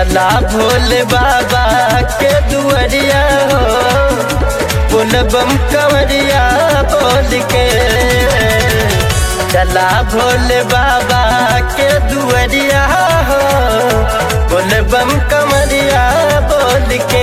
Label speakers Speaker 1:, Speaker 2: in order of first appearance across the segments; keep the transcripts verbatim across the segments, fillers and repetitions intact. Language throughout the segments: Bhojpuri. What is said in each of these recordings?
Speaker 1: चला भोले बाबा के दुआरिया हो, बोल बम कंवरिया बोल के। चला भोले बाबा के दुआरिया हो, बोल बम कंवरिया बोल के।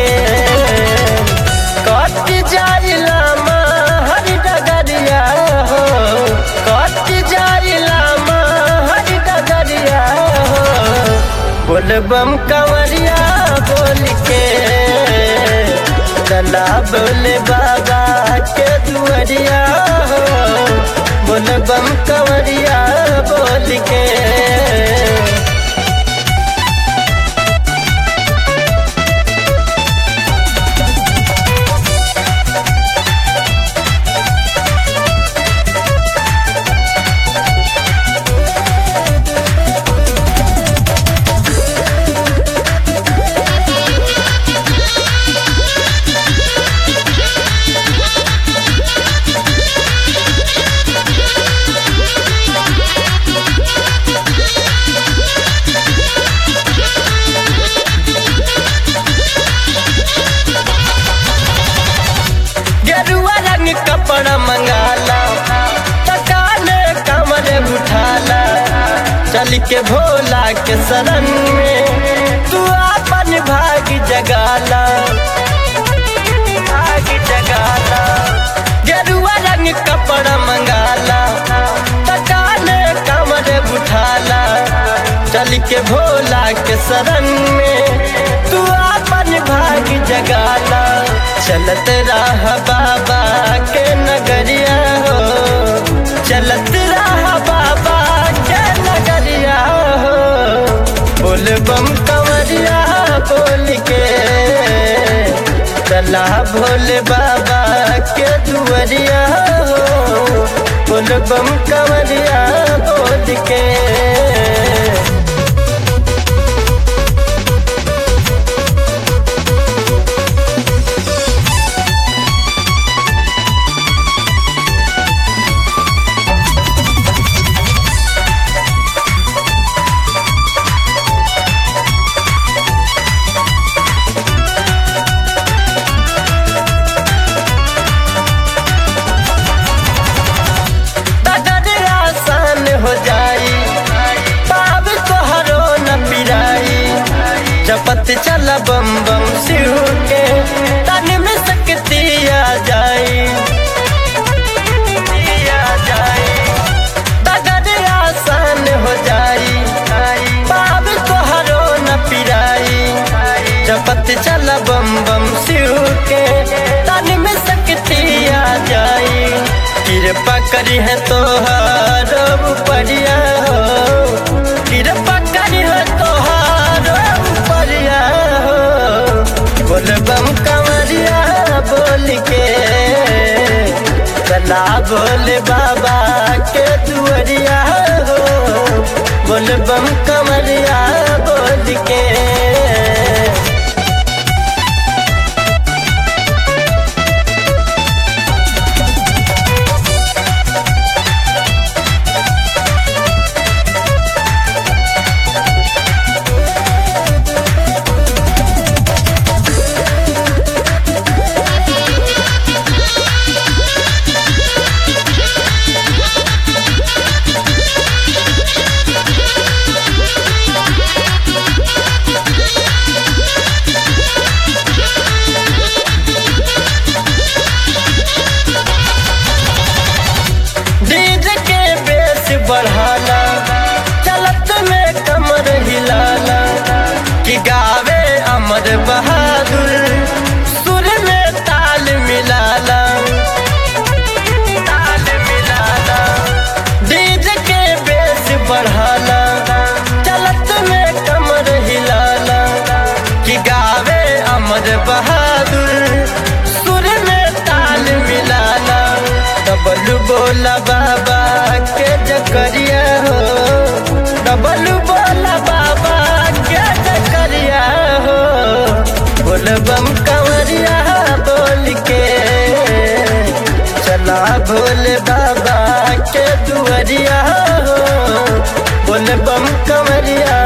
Speaker 1: कट जाइला हर डगरिया हो, कट जाइला हर डगरिया हो, बोल बम कंवरिया बोल के। चला भोले बाबा के दुआरिया हो, बोल बम कंवरिया बोल के। कपड़ा मंगाला तकाने कमरे उठाला, चल के भोला के शरण में तू अपन भाग जगाला, भाग जगाला। गेरुआ रंग कपड़ा मंगाला तकाने कमरे उठाला, चल के भोला के शरण में तू अपन भाग जगाला। चलत रहा बाबा के नगरिया हो, चलत रहा बाबा के नगरिया हो, बोल बम कंवरिया बोल के। चला भोले बाबा के दुआरिया हो, बोल बम कंवरिया बोल के। हो जाई पाप तोहरो न पिराई, जपत चल बम बम शिव के तन में शक्ति आ जाई, आ जाई। डगर आसान हो जाई पाप तोहरो न पिराई, जपत चल बम बम शिव के तन में शक्ति आ जाई। कृपा करी है तोहार उपरिया हो, कृपा करी है तोहार उपरिया हो, बोल बम कंवरिया बोल के। चला भोले बाबा के दुआरिया हो, बोल बम कंवरिया बोल के। बढ़ाला चलत में कमर हिलाला, कि गावे अमर बहादुर सुर में ताल मिलाला, ताल मिलाला। डीजे के बेस बढ़ाला चलत में कमर हिलाला, कि गावे अमर बहादुर सुर में ताल मिलाला। डबल बोला बाबा के जकरिया हो, डबल बोला बाबा के जकरिया हो, बोल बम कंवरिया बोल के। चला भोले बाबा के दुआरिया हो, बोल बम कंवरिया